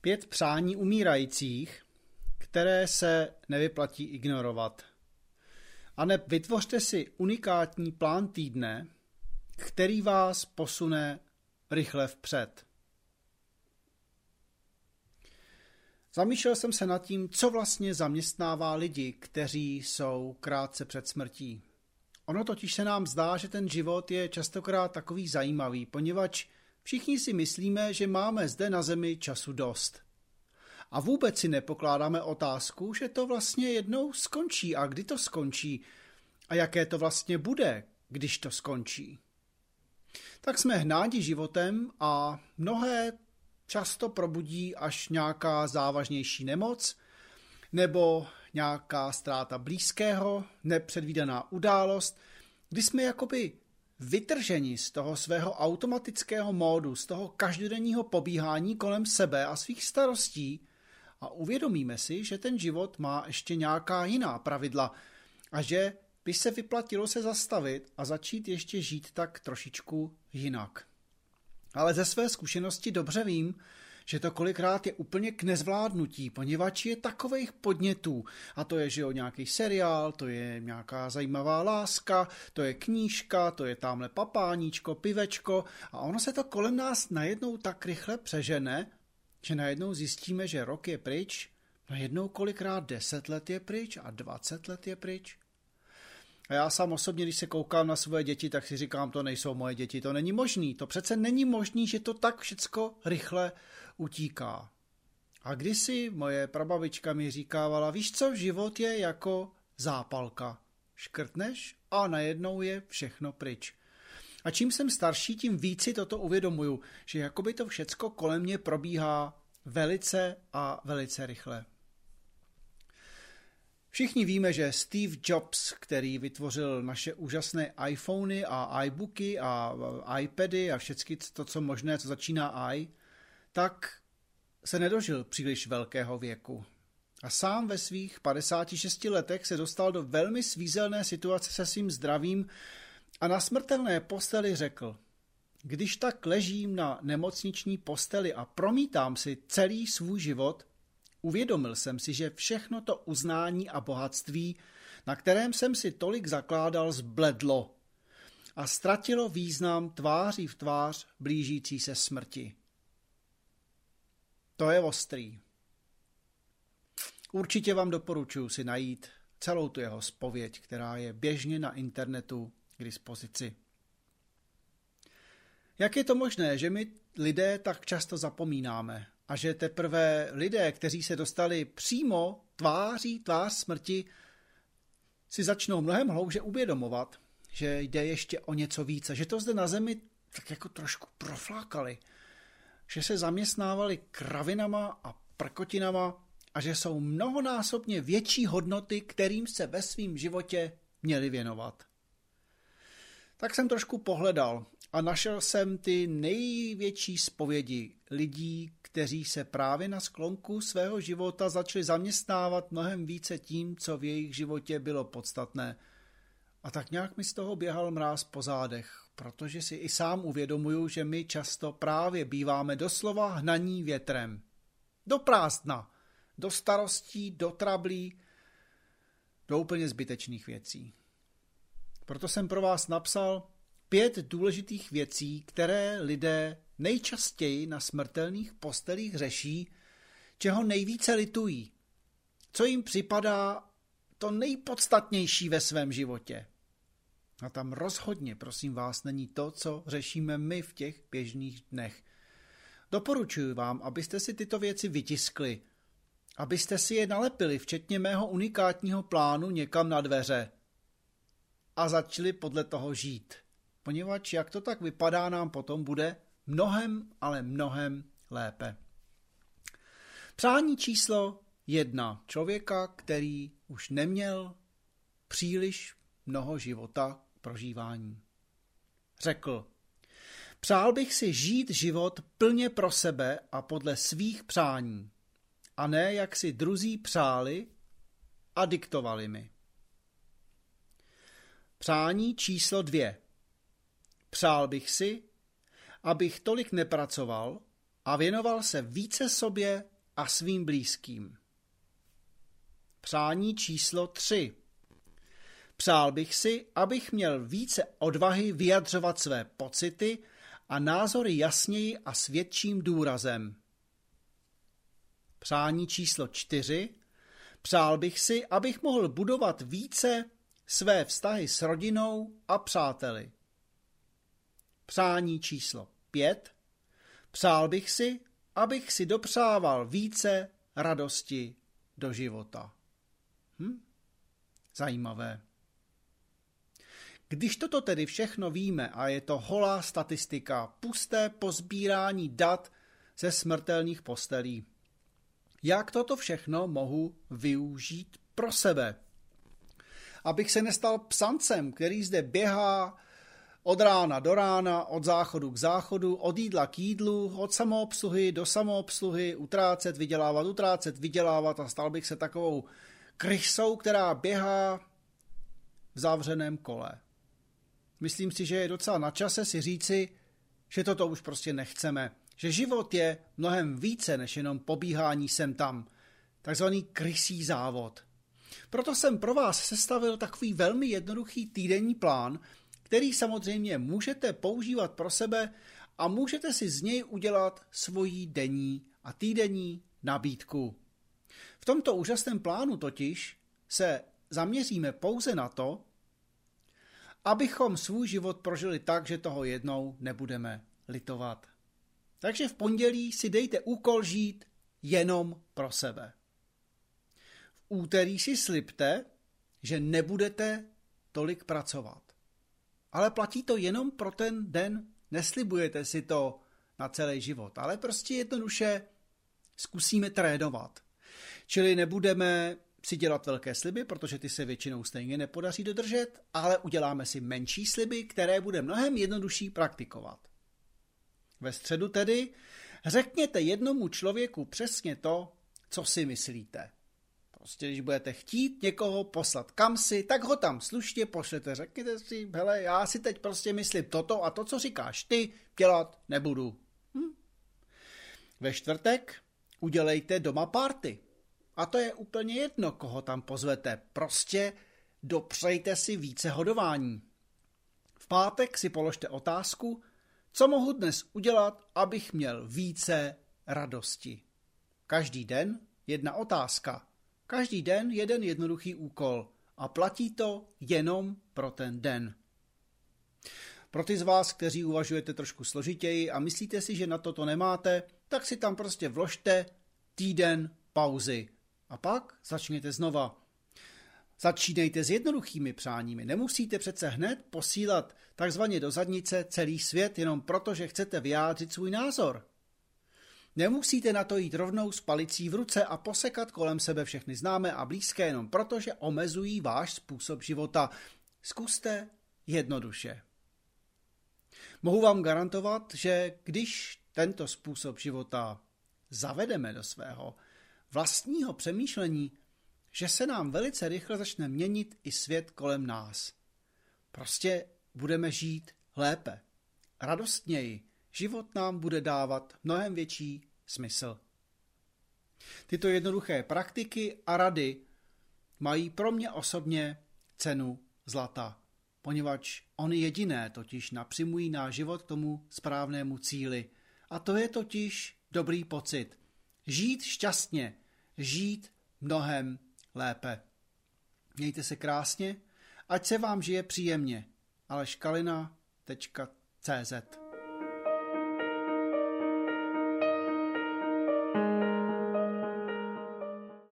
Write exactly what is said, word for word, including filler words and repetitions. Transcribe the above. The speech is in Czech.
Pět přání umírajících, které se nevyplatí ignorovat. A ne vytvořte si unikátní plán týdne, který vás posune rychle vpřed. Zamýšlel jsem se nad tím, co vlastně zaměstnává lidi, kteří jsou krátce před smrtí. Ono totiž se nám zdá, že ten život je častokrát takový zajímavý, poněvadž všichni si myslíme, že máme zde na zemi času dost. A vůbec si nepokládáme otázku, že to vlastně jednou skončí a kdy to skončí a jaké to vlastně bude, když to skončí. Tak jsme hnádi životem a mnohé často probudí až nějaká závažnější nemoc nebo nějaká ztráta blízkého, nepředvídaná událost, kdy jsme jakoby vytrženi z toho svého automatického módu, z toho každodenního pobíhání kolem sebe a svých starostí a uvědomíme si, že ten život má ještě nějaká jiná pravidla a že by se vyplatilo se zastavit a začít ještě žít tak trošičku jinak. Ale ze své zkušenosti dobře vím, že to kolikrát je úplně k nezvládnutí, poněvadž je takových podnětů. A to je, že jo, nějaký seriál, to je nějaká zajímavá láska, to je knížka, to je tamhle papáníčko, pivečko a ono se to kolem nás najednou tak rychle přežene, že najednou zjistíme, že rok je pryč, najednou kolikrát deset let je pryč a dvacet let je pryč. A já sám osobně, když se koukám na svoje děti, tak si říkám, to nejsou moje děti, to není možný. To přece není možný, že to tak všecko rychle utíká. A kdysi moje prababička mi říkávala, víš co, život je jako zápalka. Škrtneš a najednou je všechno pryč. A čím jsem starší, tím víc si toto uvědomuju, že jakoby to všecko kolem mě probíhá velice a velice rychle. Všichni víme, že Steve Jobs, který vytvořil naše úžasné iPhony a iBooky a iPady a všechno to, co možné, co začíná i, tak se nedožil příliš velkého věku. A sám ve svých padesáti šesti letech se dostal do velmi svízelné situace se svým zdravím a na smrtelné posteli řekl, když tak ležím na nemocniční posteli a promítám si celý svůj život, uvědomil jsem si, že všechno to uznání a bohatství, na kterém jsem si tolik zakládal, zbledlo a ztratilo význam tváří v tvář blížící se smrti. To je ostrý. Určitě vám doporučuji si najít celou tu jeho zpověď, která je běžně na internetu k dispozici. Jak je to možné, že my lidé tak často zapomínáme a že teprve lidé, kteří se dostali přímo tváří tvář smrti, si začnou mnohem hlouběji uvědomovat, že jde ještě o něco víc a že to zde na zemi tak jako trošku proflákali, že se zaměstnávali kravinama a prkotinama a že jsou mnohonásobně větší hodnoty, kterým se ve svém životě měli věnovat. Tak jsem trošku pohledal a našel jsem ty největší zpovědi lidí, kteří se právě na sklonku svého života začali zaměstnávat mnohem více tím, co v jejich životě bylo podstatné. A tak nějak mi z toho běhal mráz po zádech, protože si i sám uvědomuju, že my často právě býváme doslova hnaní větrem. Do prázdna, do starostí, do trablí, do úplně zbytečných věcí. Proto jsem pro vás napsal pět důležitých věcí, které lidé nejčastěji na smrtelných postelích řeší, čeho nejvíce litují, co jim připadá to nejpodstatnější ve svém životě. A tam rozhodně, prosím vás, není to, co řešíme my v těch běžných dnech. Doporučuji vám, abyste si tyto věci vytiskli, abyste si je nalepili, včetně mého unikátního plánu někam na dveře a začali podle toho žít. Poněvadž jak to tak vypadá, nám potom bude mnohem, ale mnohem lépe. Přání číslo jedna. Člověka, který už neměl příliš mnoho života k prožívání. Řekl, přál bych si žít život plně pro sebe a podle svých přání, a ne jak si druzí přáli a diktovali mi. Přání číslo dvě. Přál bych si, abych tolik nepracoval a věnoval se více sobě a svým blízkým. Přání číslo tři. Přál bych si, abych měl více odvahy vyjadřovat své pocity a názory jasněji a s větším důrazem. Přání číslo čtyři. Přál bych si, abych mohl budovat více své vztahy s rodinou a přáteli. Přání číslo pět. Přál bych si, abych si dopřával více radosti do života. Hm? Zajímavé. Když toto tedy všechno víme a je to holá statistika, pusté pozbírání dat ze smrtelných postelí, jak toto všechno mohu využít pro sebe? Abych se nestal psancem, který zde běhá od rána do rána, od záchodu k záchodu, od jídla k jídlu, od samoobsluhy do samoobsluhy, utrácet, vydělávat, utrácet, vydělávat a stal bych se takovou krysou, která běhá v zavřeném kole. Myslím si, že je docela na čase si říci, že toto už prostě nechceme. Že život je mnohem více než jenom pobíhání sem tam. Takzvaný krysí závod. Proto jsem pro vás sestavil takový velmi jednoduchý týdenní plán, který samozřejmě můžete používat pro sebe a můžete si z něj udělat svoji denní a týdenní nabídku. V tomto úžasném plánu totiž se zaměříme pouze na to, abychom svůj život prožili tak, že toho jednou nebudeme litovat. Takže v pondělí si dejte úkol žít jenom pro sebe. V úterý si slibte, že nebudete tolik pracovat. Ale platí to jenom pro ten den, neslibujete si to na celý život, ale prostě jednoduše zkusíme trénovat. Čili nebudeme si dělat velké sliby, protože ty se většinou stejně nepodaří dodržet, ale uděláme si menší sliby, které bude mnohem jednodušší praktikovat. Ve středu tedy řekněte jednomu člověku přesně to, co si myslíte. Prostě když budete chtít někoho poslat kamsi, tak ho tam slušně pošlete. Řekněte si, hele, já si teď prostě myslím toto a to, co říkáš ty, dělat nebudu. Hm? Ve čtvrtek udělejte doma party. A to je úplně jedno, koho tam pozvete. Prostě dopřejte si více hodování. V pátek si položte otázku, co mohu dnes udělat, abych měl více radosti. Každý den jedna otázka. Každý den jeden jednoduchý úkol. A platí to jenom pro ten den. Pro ty z vás, kteří uvažujete trošku složitěji a myslíte si, že na toto nemáte, tak si tam prostě vložte týden pauzy. A pak začněte znova. Začínejte s jednoduchými přáními. Nemusíte přece hned posílat takzvaně do zadnice celý svět jenom proto, že chcete vyjádřit svůj názor. Nemusíte na to jít rovnou s palicí v ruce a posekat kolem sebe všechny známé a blízké jenom proto, že omezují váš způsob života. Zkuste jednoduše. Mohu vám garantovat, že když tento způsob života zavedeme do svého vlastního přemýšlení, že se nám velice rychle začne měnit i svět kolem nás. Prostě budeme žít lépe, radostněji, život nám bude dávat mnohem větší smysl. Tyto jednoduché praktiky a rady mají pro mě osobně cenu zlata, poněvadž oni jediné totiž napřimují náš život k tomu správnému cíli. A to je totiž dobrý pocit. Žít šťastně, žít mnohem lépe. Mějte se krásně, ať se vám žije příjemně. aleš kalina tečka cé zet